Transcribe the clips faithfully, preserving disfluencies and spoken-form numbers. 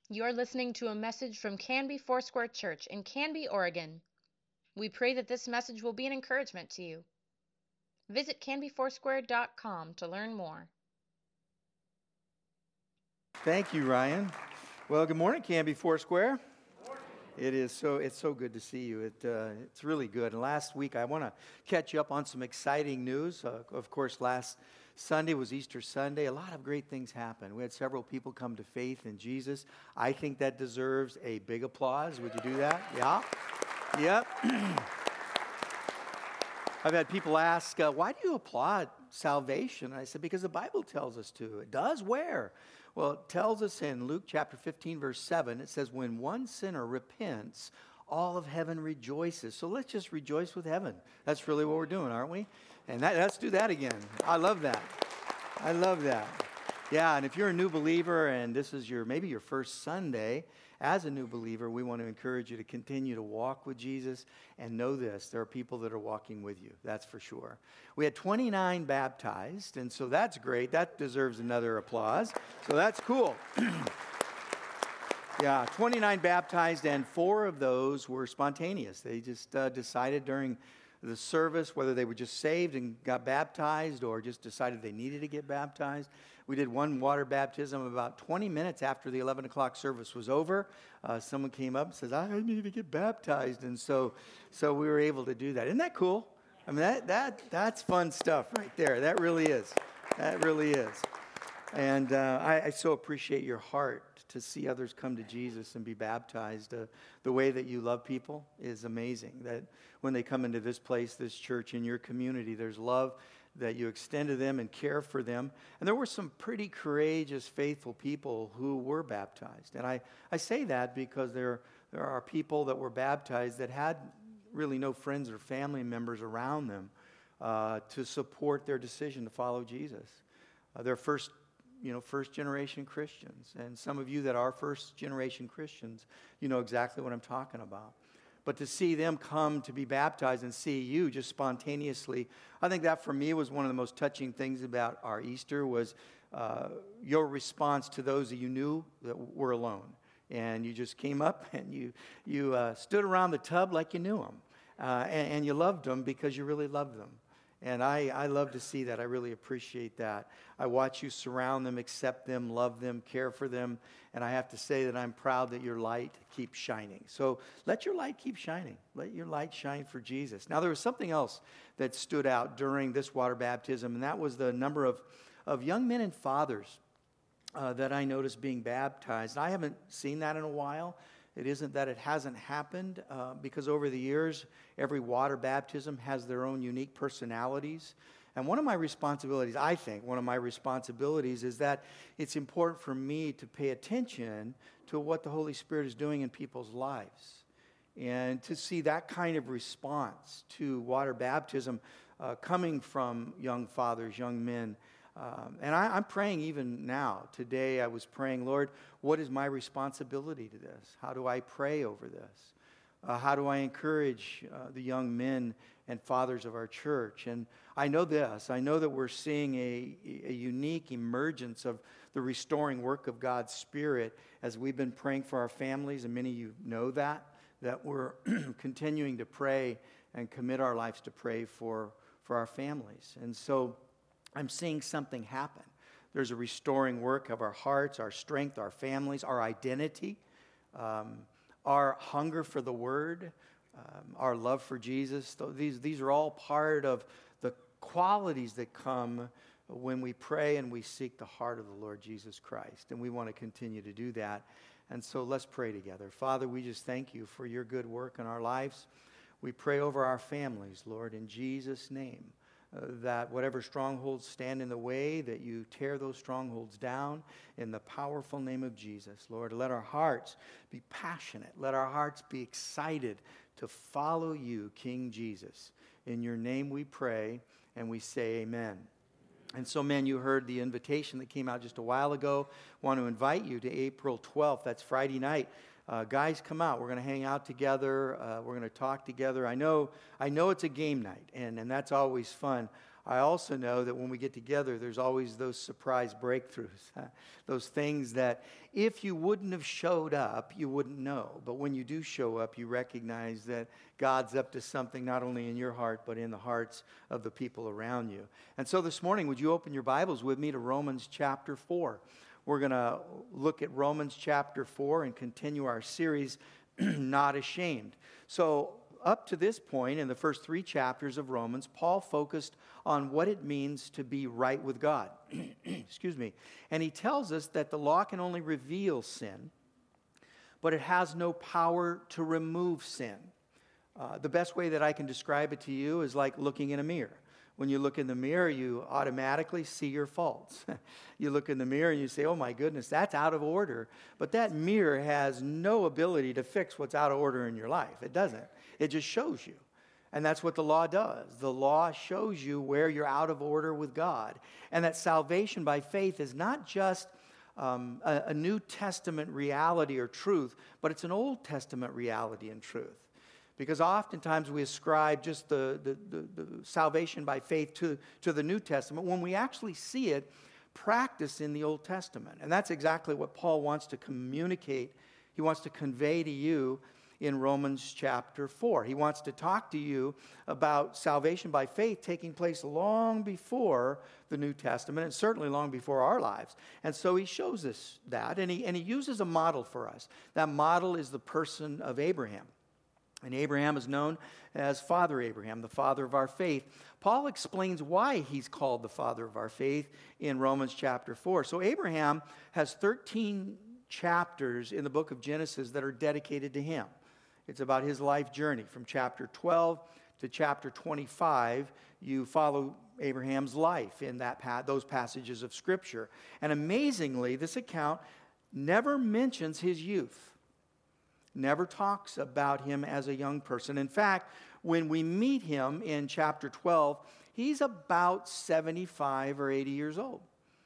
You're listening to a message from Canby Foursquare Church in Canby, Oregon. We pray that this message will be an encouragement to you. Visit canby foursquare dot com to learn more. Thank you, Ryan. Well, good morning, Canby Foursquare. It is so it's so good to see you. It uh, it's really good. And last week, I want to catch you up on some exciting news. Uh, of course, last Sunday was Easter Sunday. A lot of great things happened. We had several people come to faith in Jesus. I think that deserves a big applause. Would you do that? Yeah. Yep. I've had people ask, uh, why do you applaud salvation? And I said, because the Bible tells us to. It does where? Well, it tells us in Luke chapter fifteen, verse seven, it says, when one sinner repents, all of heaven rejoices. So let's just rejoice with heaven. That's really what we're doing, aren't we? And that, let's do that again. I love that. I love that. Yeah, and if you're a new believer and this is your maybe your first Sunday as a new believer, we want to encourage you to continue to walk with Jesus and know this, there are people that are walking with you, that's for sure. We had twenty-nine baptized, and so that's great. That deserves another applause. So that's cool. Yeah, twenty-nine baptized, and four of those were spontaneous. They just uh, decided during the service whether they were just saved and got baptized or just decided they needed to get baptized. We did one water baptism about twenty minutes after the eleven o'clock service was over. Uh, someone came up and says, I need to get baptized. And so so we were able to do that. Isn't that cool? I mean, that that that's fun stuff right there. That really is. That really is. And uh, I, I so appreciate your heart to see others come to Jesus and be baptized. Uh, the way that you love people is amazing. That when they come into this place, this church, in your community, there's love that you extend to them and care for them. And there were some pretty courageous, faithful people who were baptized. And I, I say that because there, there are people that were baptized that had really no friends or family members around them uh, to support their decision to follow Jesus. Uh, their first you know, first-generation Christians. And some of you that are first-generation Christians, you know exactly what I'm talking about. But to see them come to be baptized and see you just spontaneously, I think that for me was one of the most touching things about our Easter was uh, your response to those that you knew that were alone. And you just came up and you, you uh, stood around the tub like you knew them. Uh, and, and you loved them because you really loved them. And I, I love to see that. I really appreciate that. I watch you surround them, accept them, love them, care for them. And I have to say that I'm proud that your light keeps shining. So let your light keep shining. Let your light shine for Jesus. Now, there was something else that stood out during this water baptism, and that was the number of, of young men and fathers uh, that I noticed being baptized. I haven't seen that in a while. It isn't that it hasn't happened, uh, because over the years, every water baptism has their own unique personalities. And one of my responsibilities, I think, one of my responsibilities is that it's important for me to pay attention to what the Holy Spirit is doing in people's lives. And to see that kind of response to water baptism uh, coming from young fathers, young men. Um, and I, I'm praying even now. Today I was praying, Lord, what is my responsibility to this? How do I pray over this? Uh, how do I encourage uh, the young men and fathers of our church? And I know this. I know that we're seeing a, a unique emergence of the restoring work of God's Spirit as we've been praying for our families, and many of you know that, that we're continuing to pray and commit our lives to pray for, for our families. And so I'm seeing something happen. There's a restoring work of our hearts, our strength, our families, our identity, um, our hunger for the Word, um, our love for Jesus. These, these are all part of the qualities that come when we pray and we seek the heart of the Lord Jesus Christ. And we want to continue to do that. And so let's pray together. Father, we just thank you for your good work in our lives. We pray over our families, Lord, in Jesus' name. Uh, that whatever strongholds stand in the way, that you tear those strongholds down in the powerful name of Jesus. Lord, let our hearts be passionate. Let our hearts be excited to follow you, King Jesus. In your name we pray, and we say amen. And so, men, you heard the invitation that came out just a while ago. I want to invite you to April twelfth. That's Friday night. Uh, guys, come out. We're going to hang out together. Uh, we're going to talk together. I know I know it's a game night, and, and that's always fun. I also know that when we get together, there's always those surprise breakthroughs, those things that if you wouldn't have showed up, you wouldn't know. But when you do show up, you recognize that God's up to something not only in your heart, but in the hearts of the people around you. And so this morning, would you open your Bibles with me to Romans chapter four? We're going to look at Romans chapter four and continue our series, Not Ashamed. So up to this point, in the first three chapters of Romans, Paul focused on what it means to be right with God. Excuse me. And he tells us that the law can only reveal sin, but it has no power to remove sin. Uh, the best way that I can describe it to you is like looking in a mirror. When you look in the mirror, you automatically see your faults. You look in the mirror and you say, oh my goodness, that's out of order. But that mirror has no ability to fix what's out of order in your life. It doesn't. It just shows you. And that's what the law does. The law shows you where you're out of order with God. And that salvation by faith is not just um, a, a New Testament reality or truth, but it's an Old Testament reality and truth. Because oftentimes we ascribe just the, the, the, the salvation by faith to, to the New Testament when we actually see it practiced in the Old Testament. And that's exactly what Paul wants to communicate. He wants to convey to you in Romans chapter four. He wants to talk to you about salvation by faith taking place long before the New Testament and certainly long before our lives. And so he shows us that, and he, and he uses a model for us. That model is the person of Abraham. And Abraham is known as Father Abraham, the father of our faith. Paul explains why he's called the father of our faith in Romans chapter four. So Abraham has thirteen chapters in the book of Genesis that are dedicated to him. It's about his life journey. From chapter twelve to chapter twenty-five, you follow Abraham's life in that pa- those passages of Scripture. And amazingly, this account never mentions his youth. Never talks about him as a young person. In fact, when we meet him in chapter twelve, he's about seventy-five or eighty years old.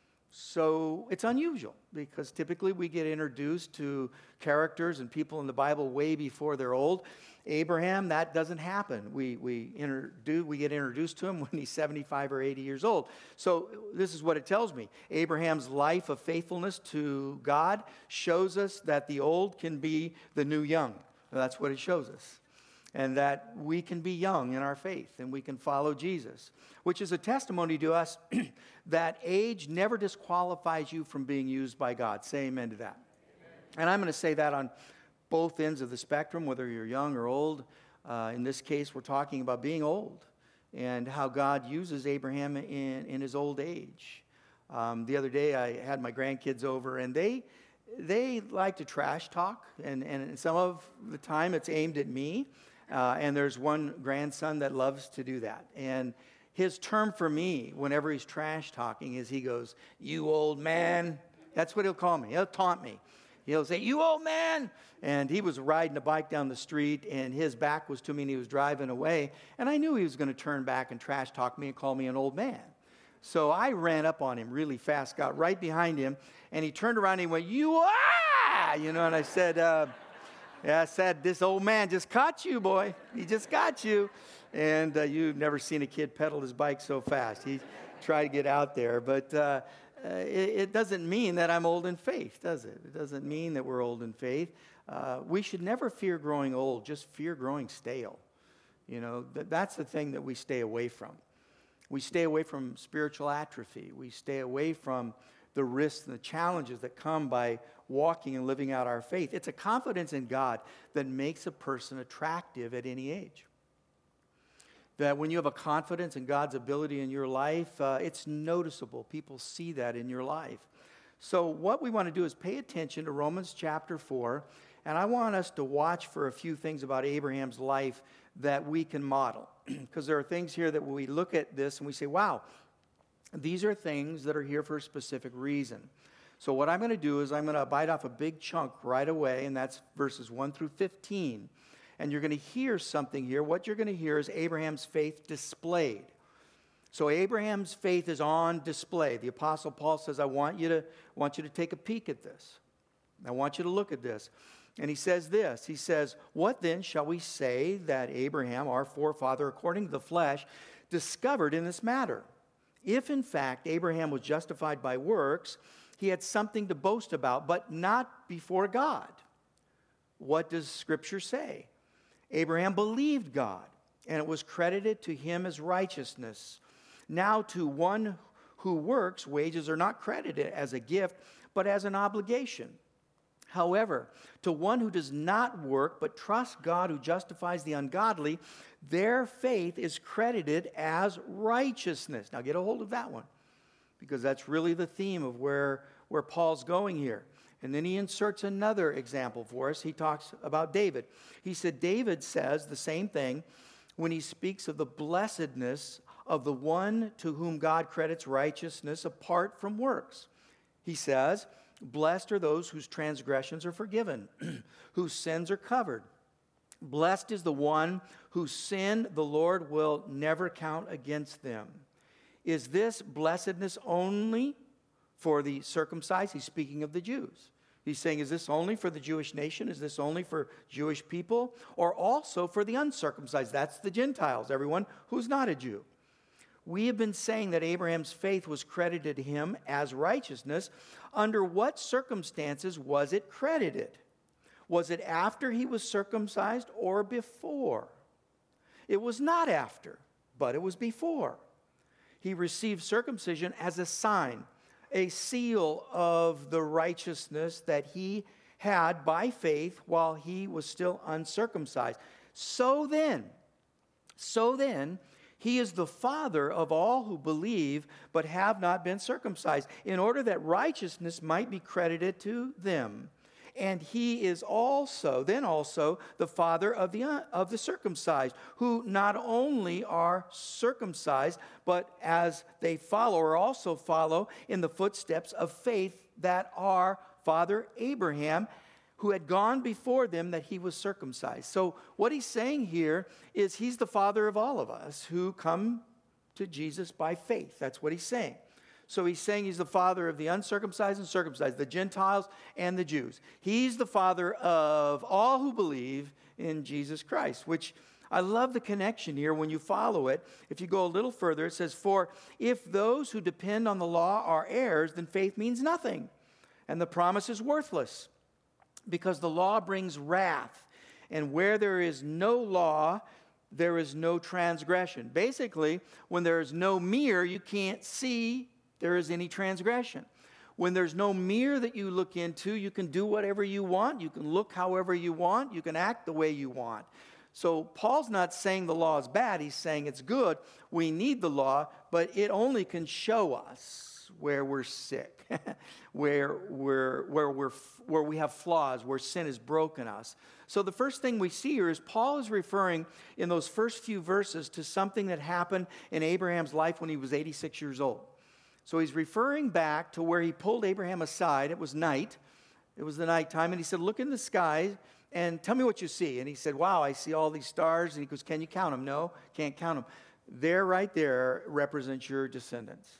So it's unusual because typically we get introduced to characters and people in the Bible way before they're old. Abraham, that doesn't happen. We we introduce, we get introduced to him when he's seventy-five or eighty years old. So this is what it tells me. Abraham's life of faithfulness to God shows us that the old can be the new young. That's what it shows us. And that we can be young in our faith and we can follow Jesus, which is a testimony to us that age never disqualifies you from being used by God. Say amen to that. Amen. And I'm going to say that on both ends of the spectrum, whether you're young or old. Uh, in this case, we're talking about being old and how God uses Abraham in, in his old age. Um, the other day, I had my grandkids over, and they they like to trash talk, and, and some of the time it's aimed at me. Uh, and there's one grandson that loves to do that. And his term for me, whenever he's trash talking, is he goes, "You old man." That's what he'll call me. He'll taunt me. He'll say, "You old man." And he was riding a bike down the street, and his back was to me, and he was driving away. And I knew he was going to turn back and trash talk me and call me an old man. So I ran up on him really fast, got right behind him, and he turned around and he went, "You are!" You know, and I said, uh, yeah, I said, "This old man just caught you, boy. He just got you." And uh, you've never seen a kid pedal his bike so fast. He tried to get out there. But uh, uh, it, it doesn't mean that I'm old in faith, does it? It doesn't mean that we're old in faith. Uh, we should never fear growing old, just fear growing stale. You know, th- that's the thing that we stay away from. We stay away from spiritual atrophy. We stay away from the risks and the challenges that come by walking and living out our faith. It's a confidence in God that makes a person attractive at any age. That when you have a confidence in God's ability in your life, uh, it's noticeable. People see that in your life. So what we want to do is pay attention to Romans chapter four, and I want us to watch for a few things about Abraham's life that we can model. Because there are things here that when we look at this and we say, wow, these are things that are here for a specific reason. So what I'm going to do is I'm going to bite off a big chunk right away, and that's verses one through fifteen. And you're going to hear something here. What you're going to hear is Abraham's faith displayed. So Abraham's faith is on display. The Apostle Paul says, I want you to, want you to take a peek at this. I want you to look at this. And he says this. He says, what then shall we say that Abraham, our forefather, according to the flesh, discovered in this matter? If, in fact, Abraham was justified by works, he had something to boast about, but not before God. What does Scripture say? Abraham believed God, and it was credited to him as righteousness. Now to one who works, wages are not credited as a gift, but as an obligation. However, to one who does not work, but trusts God who justifies the ungodly, their faith is credited as righteousness. Now get a hold of that one, because that's really the theme of where, where Paul's going here. And then he inserts another example for us. He talks about David. He said David says the same thing when he speaks of the blessedness of the one to whom God credits righteousness apart from works. He says, blessed are those whose transgressions are forgiven, whose sins are covered. Blessed is the one whose sin the Lord will never count against them. Is this blessedness only for the circumcised? He's speaking of the Jews. He's saying, is this only for the Jewish nation? Is this only for Jewish people? Or also for the uncircumcised? That's the Gentiles, everyone who's not a Jew. We have been saying that Abraham's faith was credited to him as righteousness. Under what circumstances was it credited? Was it after he was circumcised or before? It was not after, but it was before. He received circumcision as a sign, a seal of the righteousness that he had by faith while he was still uncircumcised. So then, so then, he is the father of all who believe but have not been circumcised, in order that righteousness might be credited to them. And he is also, then also, the father of the, uh, of the circumcised, who not only are circumcised, but as they follow, or also follow in the footsteps of faith that our father Abraham, who had gone before them, that he was circumcised. So what he's saying here is he's the father of all of us who come to Jesus by faith. That's what he's saying. So he's saying he's the father of the uncircumcised and circumcised, the Gentiles and the Jews. He's the father of all who believe in Jesus Christ, which I love the connection here when you follow it. If you go a little further, it says, for if those who depend on the law are heirs, then faith means nothing, and the promise is worthless, because the law brings wrath, and where there is no law, there is no transgression. Basically, when there is no mirror, you can't see there is any transgression. When there's no mirror that you look into, you can do whatever you want. You can look however you want. You can act the way you want. So Paul's not saying the law is bad. He's saying it's good. We need the law, but it only can show us where we're sick, where we're, where we're, where we have flaws, where sin has broken us. So the first thing we see here is Paul is referring in those first few verses to something that happened in Abraham's life when he was eighty-six years old. So he's referring back to where he pulled Abraham aside. It was night. It was the nighttime. And he said, look in the sky and tell me what you see. And he said, wow, I see all these stars. And he goes, can you count them? No, can't count them. There, right there, represents your descendants.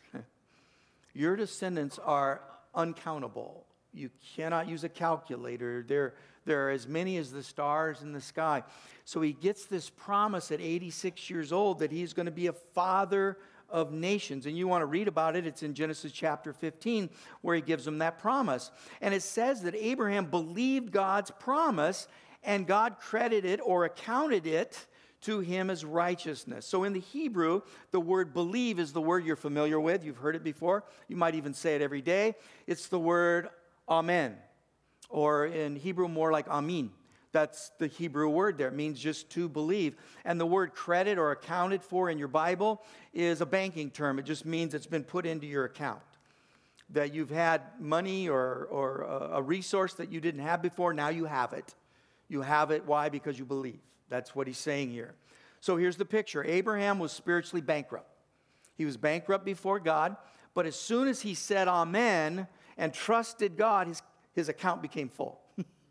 Your descendants are uncountable. You cannot use a calculator. There, there are as many as the stars in the sky. So he gets this promise at eighty-six years old that he's going to be a father of nations. And you want to read about it, it's in Genesis chapter fifteen, where he gives them that promise. And it says that Abraham believed God's promise, and God credited or accounted it to him as righteousness. So in the Hebrew, the word believe is the word you're familiar with. You've heard it before. You might even say it every day. It's the word amen, or in Hebrew more like amin. That's the Hebrew word there. It means just to believe. And the word credit or accounted for in your Bible is a banking term. It just means it's been put into your account. That you've had money or, or a resource that you didn't have before, now you have it. You have it. Why? Because you believe. That's what he's saying here. So here's the picture. Abraham was spiritually bankrupt. He was bankrupt before God, but as soon as he said amen and trusted God, his, his account became full.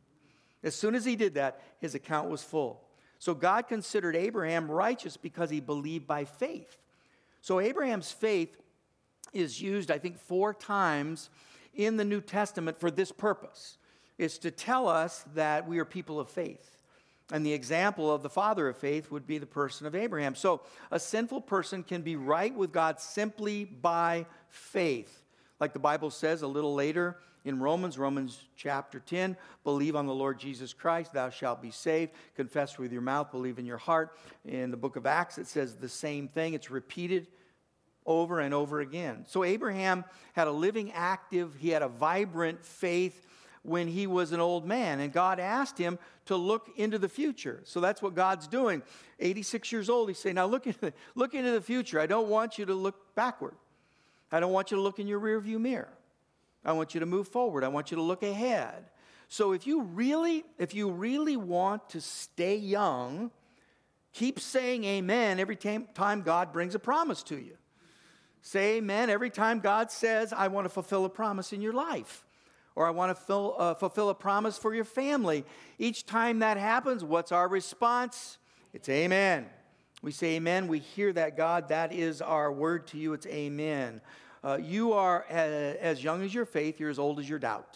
As soon as he did that, his account was full. So God considered Abraham righteous because he believed by faith. So Abraham's faith is used, I think, four times in the New Testament for this purpose. It's to tell us that we are people of faith, And the example of the father of faith would be the person of Abraham. So a sinful person can be right with God simply by faith. Like the Bible says a little later in Romans, Romans chapter ten, believe on the Lord Jesus Christ, thou shalt be saved. Confess with your mouth, believe in your heart. In the book of Acts, it says the same thing. It's repeated over and over again. So Abraham had a living, active, he had a vibrant faith when he was an old man, and God asked him to look into the future. So that's what God's doing. eighty-six years old, he's saying, now look into, look into the future. I don't want you to look backward. I don't want you to look in your rearview mirror. I want you to move forward. I want you to look ahead. So if you really, if you really want to stay young, keep saying amen every time God brings a promise to you. Say amen every time God says, I want to fulfill a promise in your life. Or I want to fill, uh, fulfill a promise for your family. Each time that happens, what's our response? It's amen. We say amen. We hear that, God, that is our word to you. It's amen. Uh, you are as, as young as your faith. You're as old as your doubt.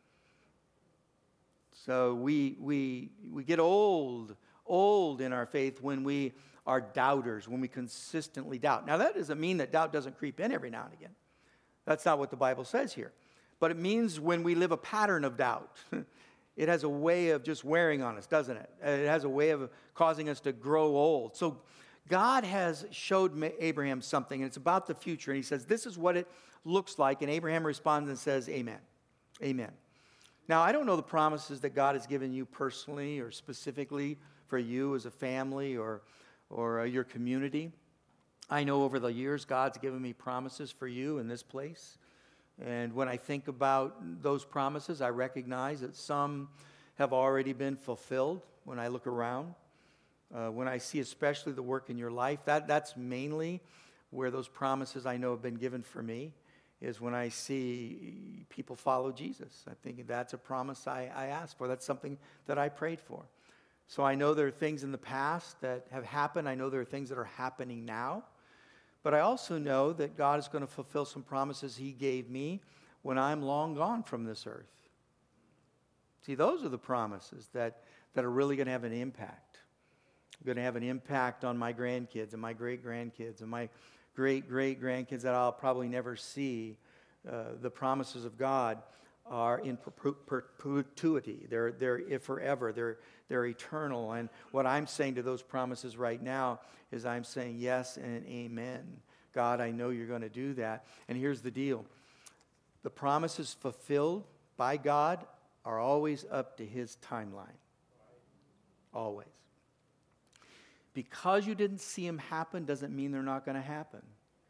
So we, we, we get old, old in our faith when we are doubters, when we consistently doubt. Now, that doesn't mean that doubt doesn't creep in every now and again. That's not what the Bible says here. But it means when we live a pattern of doubt. It has a way of just wearing on us, doesn't it? It has a way of causing us to grow old. So God has showed Abraham something, and it's about the future. And he says, this is what it looks like. And Abraham responds and says, amen. Amen. Now, I don't know the promises that God has given you personally or specifically for you as a family or, or uh, your community. I know over the years God's given me promises for you in this place. And when I think about those promises, I recognize that some have already been fulfilled when I look around. Uh, when I see especially the work in your life, that, that's mainly where those promises I know have been given for me, is when I see people follow Jesus. I think that's a promise I, I asked for. That's something that I prayed for. So I know there are things in the past that have happened. I know there are things that are happening now. But I also know that God is going to fulfill some promises he gave me when I'm long gone from this earth. See, those are the promises that, that are really going to have an impact. Going to have an impact on my grandkids and my great-grandkids and my great-great-grandkids that I'll probably never see. Uh, the promises of God are in perpetuity. They're, they're forever. They're, they're eternal. And what I'm saying to those promises right now is I'm saying yes and amen. God, I know you're going to do that. And here's the deal. The promises fulfilled by God are always up to his timeline. Always. Because you didn't see them happen doesn't mean they're not going to happen.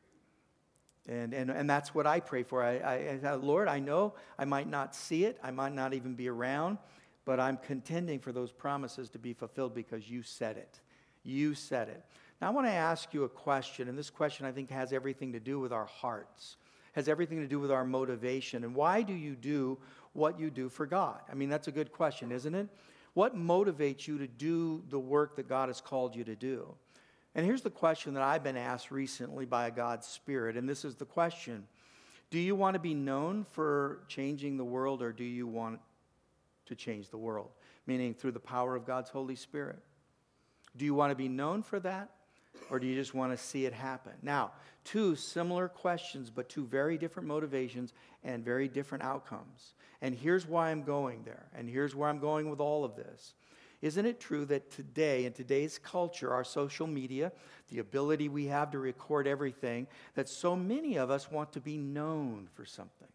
And, and and that's what I pray for. I, I, I, Lord, I know I might not see it. I might not even be around. But I'm contending for those promises to be fulfilled because you said it. You said it. Now, I want to ask you a question. And this question, I think, has everything to do with our hearts. Has everything to do with our motivation. And why do you do what you do for God? I mean, that's a good question, isn't it? What motivates you to do the work that God has called you to do? And here's the question that I've been asked recently by God's Spirit, and this is the question. Do you want to be known for changing the world, or do you want to change the world? Meaning through the power of God's Holy Spirit. Do you want to be known for that, or do you just want to see it happen? Now, two similar questions, but two very different motivations and very different outcomes. And here's why I'm going there, and here's where I'm going with all of this. Isn't it true that today, in today's culture, our social media, the ability we have to record everything, that so many of us want to be known for something?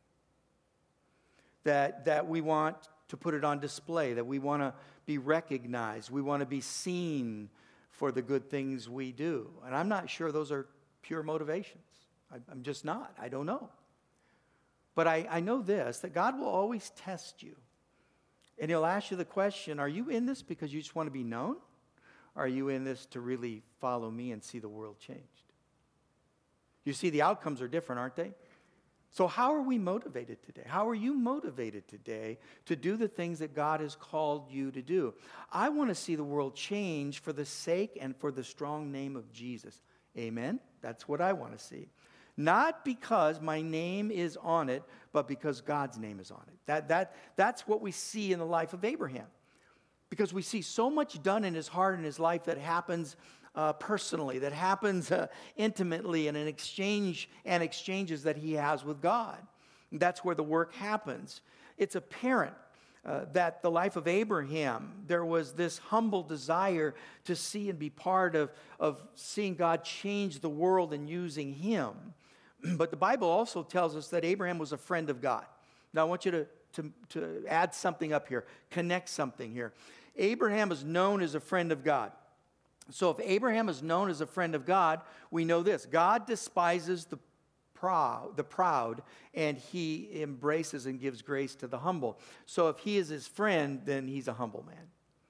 That, that we want to put it on display, that we want to be recognized, we want to be seen for the good things we do. And I'm not sure those are pure motivations. I, I'm just not. I don't know. But I, I know this, that God will always test you. And he'll ask you the question, are you in this because you just want to be known? Or are you in this to really follow me and see the world changed? You see, the outcomes are different, aren't they? So how are we motivated today? How are you motivated today to do the things that God has called you to do? I want to see the world change for the sake and for the strong name of Jesus. Amen? That's what I want to see. Not because my name is on it, but because God's name is on it. That, that, that's what we see in the life of Abraham. because we see so much done in his heart and his life that happens uh, personally, that happens uh, intimately in an exchange and exchanges that he has with God. That's where the work happens. It's apparent uh, that the life of Abraham, there was this humble desire to see and be part of, of seeing God change the world and using him. But the Bible also tells us that Abraham was a friend of God. Now I want you to, to, to add something up here, connect something here. Abraham is known as a friend of God. So if Abraham is known as a friend of God, we know this: God despises the proud, the proud, and he embraces and gives grace to the humble. So if he is his friend, then he's a humble man.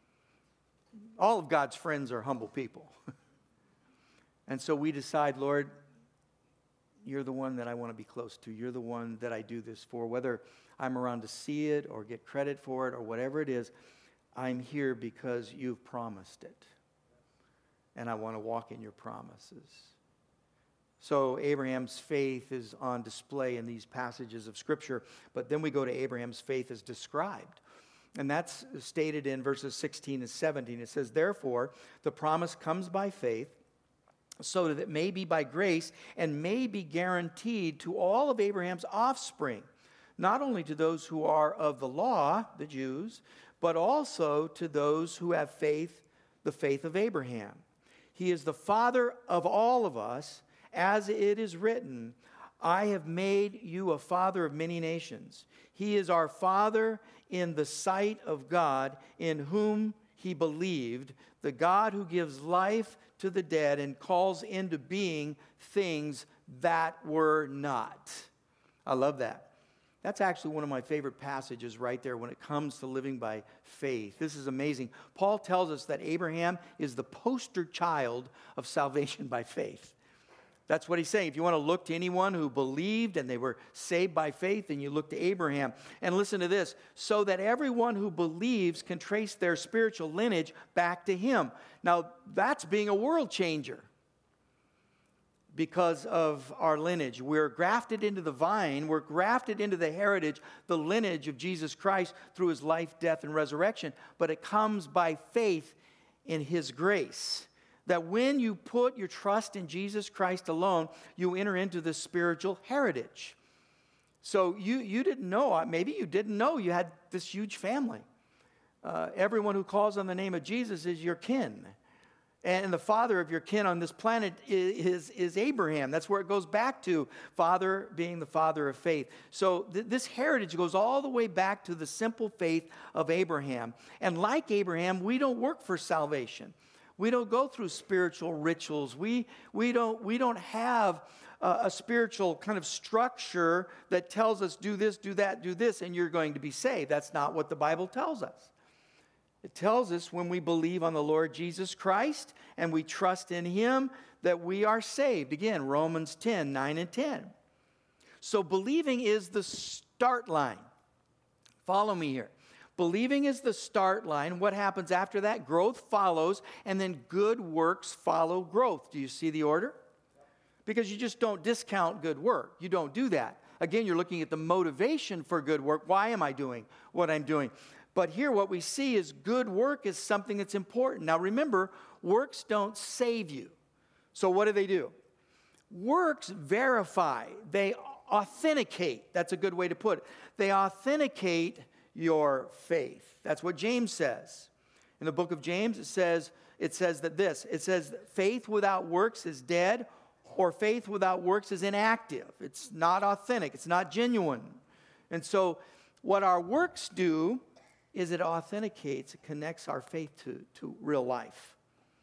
All of God's friends are humble people. And so we decide, Lord, you're the one that I want to be close to. You're the one that I do this for. Whether I'm around to see it or get credit for it or whatever it is, I'm here because you've promised it. And I want to walk in your promises. So Abraham's faith is on display in these passages of Scripture. But then we go to Abraham's faith as described. And that's stated in verses sixteen and seventeen. It says, therefore, the promise comes by faith, so that it may be by grace and may be guaranteed to all of Abraham's offspring, not only to those who are of the law, the Jews, but also to those who have faith, the faith of Abraham. He is the father of all of us, as it is written, I have made you a father of many nations. He is our father in the sight of God, in whom he believed, the God who gives life to the dead and calls into being things that were not. I love that. That's actually one of my favorite passages right there when it comes to living by faith. This is amazing. Paul tells us that Abraham is the poster child of salvation by faith. That's what he's saying. If you want to look to anyone who believed and they were saved by faith, then you look to Abraham. And listen to this: so that everyone who believes can trace their spiritual lineage back to him. Now, that's being a world changer. Because of our lineage, we're grafted into the vine, we're grafted into the heritage, the lineage of Jesus Christ through his life, death, and resurrection. But it comes by faith in his grace. That when you put your trust in Jesus Christ alone, you enter into this spiritual heritage. So you, you didn't know, maybe you didn't know you had this huge family. Uh, everyone who calls on the name of Jesus is your kin. And the father of your kin on this planet is, is Abraham. That's where it goes back to, father being the father of faith. So th- this heritage goes all the way back to the simple faith of Abraham. And like Abraham, we don't work for salvation. We don't go through spiritual rituals. We, we, don't, we don't have a, a spiritual kind of structure that tells us do this, do that, do this, and you're going to be saved. That's not what the Bible tells us. It tells us when we believe on the Lord Jesus Christ and we trust in him that we are saved. Again, Romans ten, nine and ten. So believing is the start line. Follow me here. Believing is the start line. What happens after that? Growth follows, and then good works follow growth. Do you see the order? Because you just don't discount good work. You don't do that. Again, you're looking at the motivation for good work. Why am I doing what I'm doing? But here what we see is good work is something that's important. Now remember, works don't save you. So what do they do? Works verify. They authenticate. That's a good way to put it. They authenticate your faith. That's what James says. In the book of James, it says, it says that this. It says faith without works is dead, or faith without works is inactive. It's not authentic. It's not genuine. And so what our works do is it authenticates, it connects our faith to, to real life.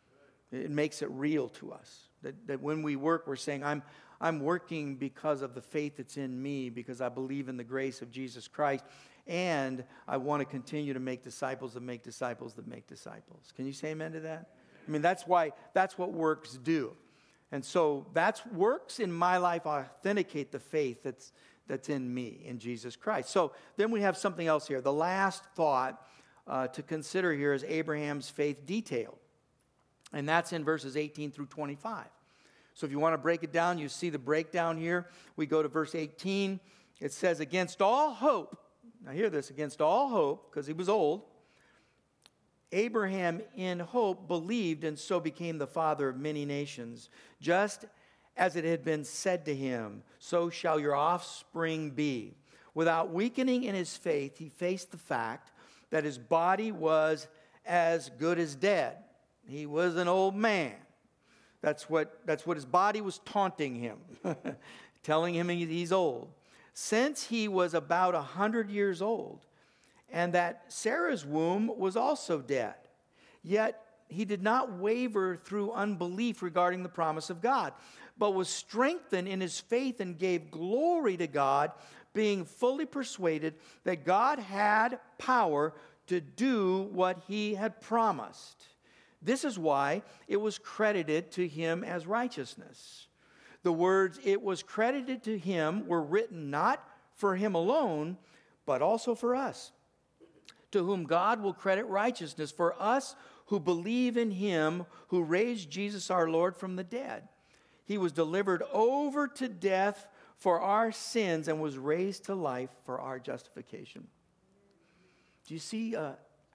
It makes it real to us. That, that when we work, we're saying, I'm, I'm working because of the faith that's in me, because I believe in the grace of Jesus Christ, and I want to continue to make disciples that make disciples that make disciples. Can you say amen to that? I mean, that's why, that's what works do. And so that's works in my life authenticate the faith that's that's in me, in Jesus Christ. So then we have something else here. The last thought uh, to consider here is Abraham's faith detailed. And that's in verses eighteen through twenty-five. So if you want to break it down, you see the breakdown here. We go to verse eighteen. It says, against all hope, now hear this, against all hope, because he was old, Abraham, in hope, believed and so became the father of many nations. Just as it had been said to him, so shall your offspring be. Without weakening in his faith, he faced the fact that his body was as good as dead. He was an old man. That's what, that's what his body was taunting him, telling him he's old. Since he was about a hundred years old, and that Sarah's womb was also dead. Yet he did not waver through unbelief regarding the promise of God, but was strengthened in his faith and gave glory to God, being fully persuaded that God had power to do what he had promised. This is why it was credited to him as righteousness. The words "it was credited to him" were written not for him alone, but also for us, to whom God will credit righteousness, for us who believe in him who raised Jesus our Lord from the dead. He was delivered over to death for our sins and was raised to life for our justification. Do you see uh,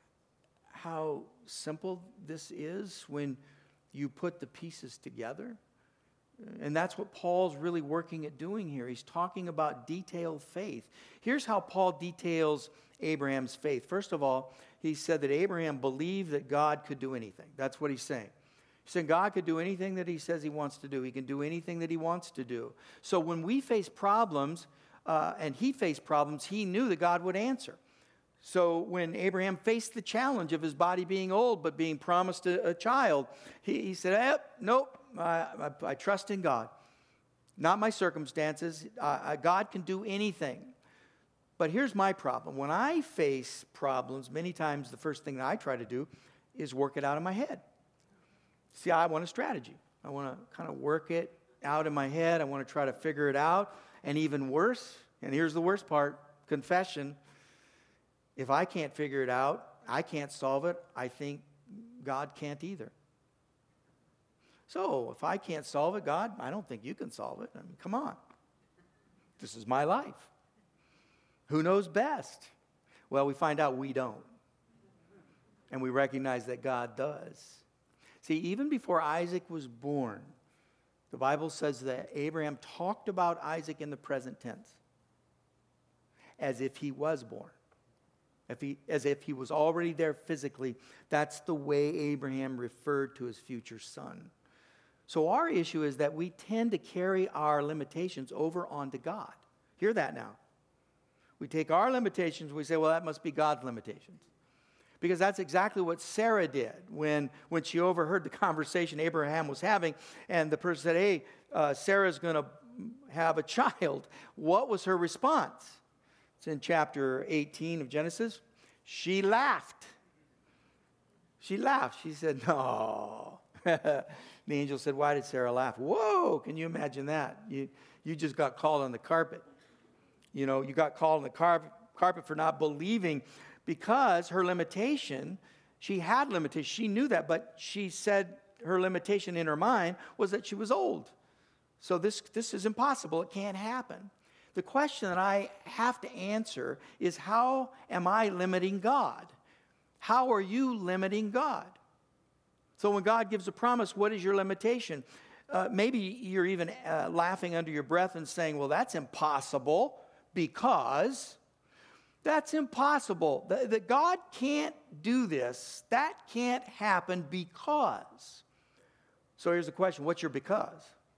how simple this is when you put the pieces together? And that's what Paul's really working at doing here. He's talking about detailed faith. Here's how Paul details Abraham's faith. First of all, he said that Abraham believed that God could do anything. That's what he's saying. He's saying God could do anything that he says he wants to do. He can do anything that he wants to do. So when we face problems, uh, and he faced problems, he knew that God would answer. So when Abraham faced the challenge of his body being old but being promised a, a child, he, he said, eh, nope, I, I, I trust in God. Not my circumstances. Uh, God can do anything. But here's my problem. When I face problems, many times the first thing that I try to do is work it out in my head. See, I want a strategy. I want to kind of work it out in my head. I want to try to figure it out. And even worse, and here's the worst part, confession. If I can't figure it out, I can't solve it, I think God can't either. So if I can't solve it, God, I don't think you can solve it. I mean, come on. This is my life. Who knows best? Well, we find out we don't. And we recognize that God does. See, even before Isaac was born, the Bible says that Abraham talked about Isaac in the present tense, as if he was born. If he, as if he was already there physically. That's the way Abraham referred to his future son. So our issue is that we tend to carry our limitations over onto God. Hear that now. We take our limitations, we say, well, that must be God's limitations. Because that's exactly what Sarah did when, when she overheard the conversation Abraham was having, and the person said, hey, uh, Sarah's going to have a child. What was her response? It's in chapter eighteen of Genesis. She laughed. She laughed. She said, no. The angel said, why did Sarah laugh? Whoa, can you imagine that? You, you just got called on the carpet. You know, you got called on the carpet, carpet for not believing because her limitation, she had limitations. She knew that, but she said her limitation in her mind was that she was old. So this, this is impossible. It can't happen. The question that I have to answer is, how am I limiting God? How are you limiting God? So when God gives a promise, what is your limitation? Uh, maybe you're even uh, laughing under your breath and saying, well, that's impossible because that's impossible. That, that God can't do this. That can't happen because. So here's the question, what's your because?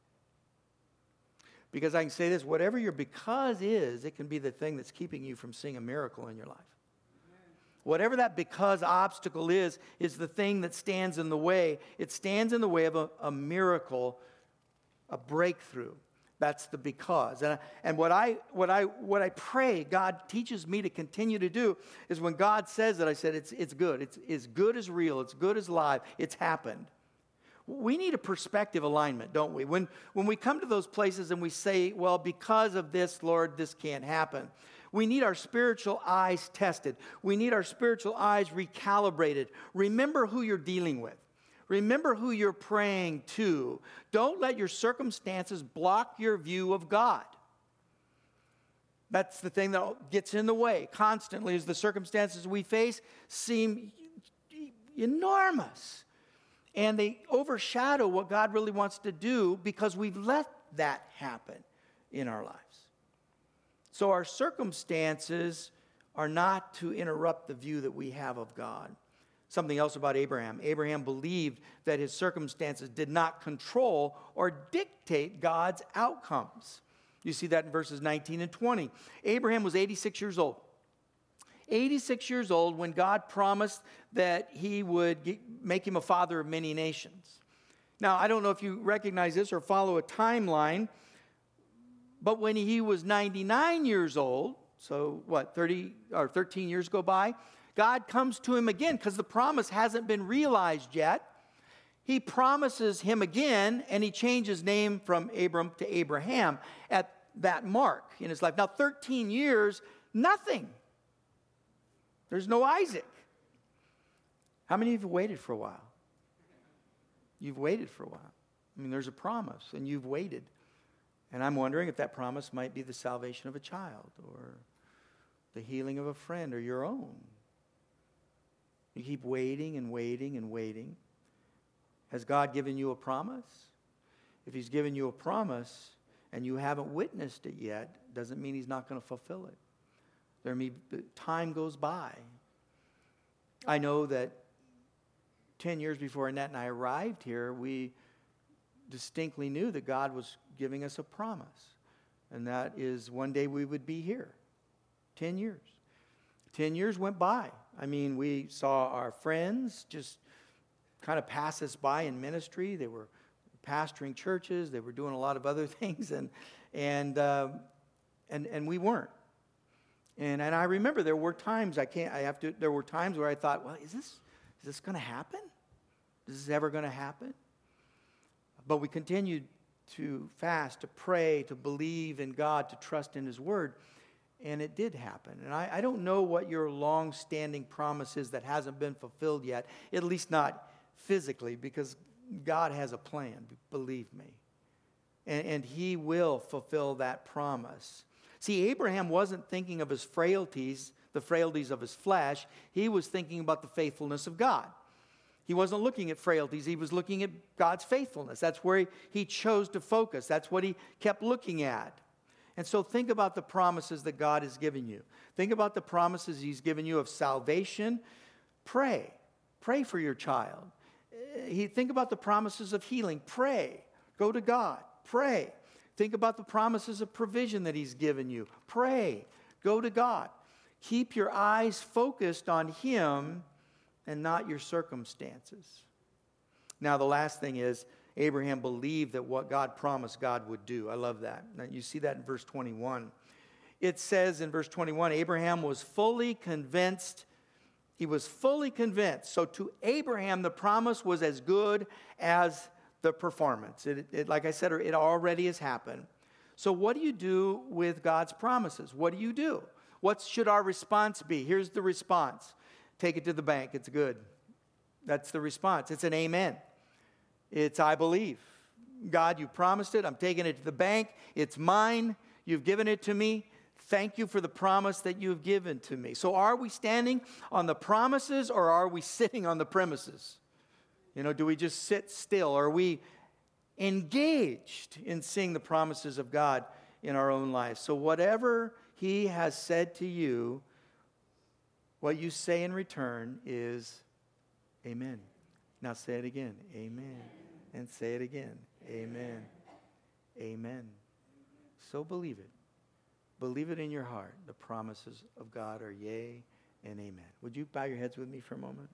Because I can say this, whatever your because is, it can be the thing that's keeping you from seeing a miracle in your life. Whatever that because obstacle is, is the thing that stands in the way. It stands in the way of a, a miracle, a breakthrough. That's the because. And, and what I what I what I pray God teaches me to continue to do is when God says that, I said it's it's good. It's as good as real. It's good as live. It's happened. We need a perspective alignment, don't we? When when we come to those places and we say, well, because of this, Lord, this can't happen. We need our spiritual eyes tested. We need our spiritual eyes recalibrated. Remember who you're dealing with. Remember who you're praying to. Don't let your circumstances block your view of God. That's the thing that gets in the way constantly, is the circumstances we face seem enormous. And they overshadow what God really wants to do because we've let that happen in our lives. So our circumstances are not to interrupt the view that we have of God. Something else about Abraham. Abraham believed that his circumstances did not control or dictate God's outcomes. You see that in verses nineteen and twenty. Abraham was eighty-six years old. eighty-six years old when God promised that he would get, make him a father of many nations. Now, I don't know if you recognize this or follow a timeline, but when he was ninety-nine years old, so what, thirty or thirteen years go by, God comes to him again because the promise hasn't been realized yet. He promises him again, and he changes his name from Abram to Abraham at that mark in his life. Now, thirteen years, nothing. There's no Isaac. How many of you have waited for a while? You've waited for a while. I mean, there's a promise, and you've waited. And I'm wondering if that promise might be the salvation of a child or the healing of a friend or your own. You keep waiting and waiting and waiting. Has God given you a promise? If he's given you a promise and you haven't witnessed it yet, doesn't mean he's not going to fulfill it. There may be, time goes by. I know that ten years before Annette and I arrived here, we distinctly knew that God was giving us a promise. And that is one day we would be here. Ten years. Ten years went by. I mean, we saw our friends just kind of pass us by in ministry. They were pastoring churches. They were doing a lot of other things. And and uh, and and we weren't. And and I remember there were times I can't I have to there were times where I thought, well, is this is this going to happen? Is this ever going to happen? But we continued to fast, to pray, to believe in God, to trust in his word. And it did happen. And I, I don't know what your long-standing promise is that hasn't been fulfilled yet, at least not physically, because God has a plan, believe me. And, and he will fulfill that promise. See, Abraham wasn't thinking of his frailties, the frailties of his flesh. He was thinking about the faithfulness of God. He wasn't looking at frailties. He was looking at God's faithfulness. That's where he, he chose to focus. That's what he kept looking at. And so think about the promises that God has given you. Think about the promises he's given you of salvation. Pray. Pray for your child. He, think about the promises of healing. Pray. Go to God. Pray. Think about the promises of provision that he's given you. Pray. Go to God. Keep your eyes focused on him and not your circumstances. Now, the last thing is, Abraham believed that what God promised, God would do. I love that. Now, you see that in verse twenty-one. It says in verse twenty-one, Abraham was fully convinced. He was fully convinced. So to Abraham, the promise was as good as the performance. It, it, like I said, it already has happened. So what do you do with God's promises? What do you do? What should our response be? Here's the response. Take it to the bank. It's good. That's the response. It's an amen. It's I believe. God, you promised it. I'm taking it to the bank. It's mine. You've given it to me. Thank you for the promise that you've given to me. So are we standing on the promises or are we sitting on the premises? You know, do we just sit still? Are we engaged in seeing the promises of God in our own lives? So whatever he has said to you, what you say in return is amen. Now say it again. Amen. And say it again. Amen. Amen. So believe it. Believe it in your heart. The promises of God are yea and amen. Would you bow your heads with me for a moment?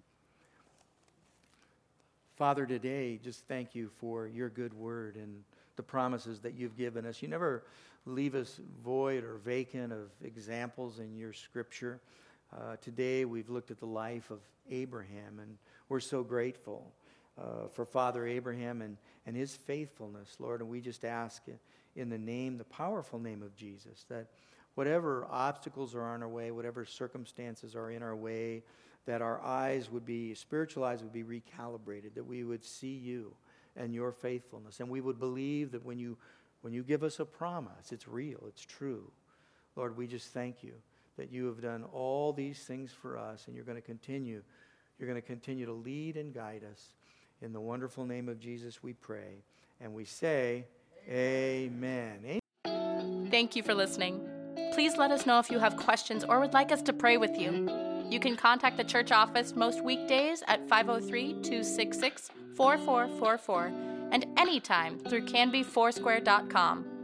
Father, today, just thank you for your good word and the promises that you've given us. You never leave us void or vacant of examples in your scripture. Uh, today, we've looked at the life of Abraham, and we're so grateful uh, for Father Abraham and, and his faithfulness, Lord. And we just ask in the name, the powerful name of Jesus, that whatever obstacles are on our way, whatever circumstances are in our way, that our eyes would be, spiritual eyes would be recalibrated, that we would see you and your faithfulness. And we would believe that when you, when you give us a promise, it's real, it's true. Lord, we just thank you that you have done all these things for us, and you're going to continue You're going to continue to lead and guide us. In the wonderful name of Jesus we pray. And we say, amen. Amen. Thank you for listening. Please let us know if you have questions or would like us to pray with you. You can contact the church office most weekdays at five oh three, two six six, four four four four and anytime through canby foursquare dot com.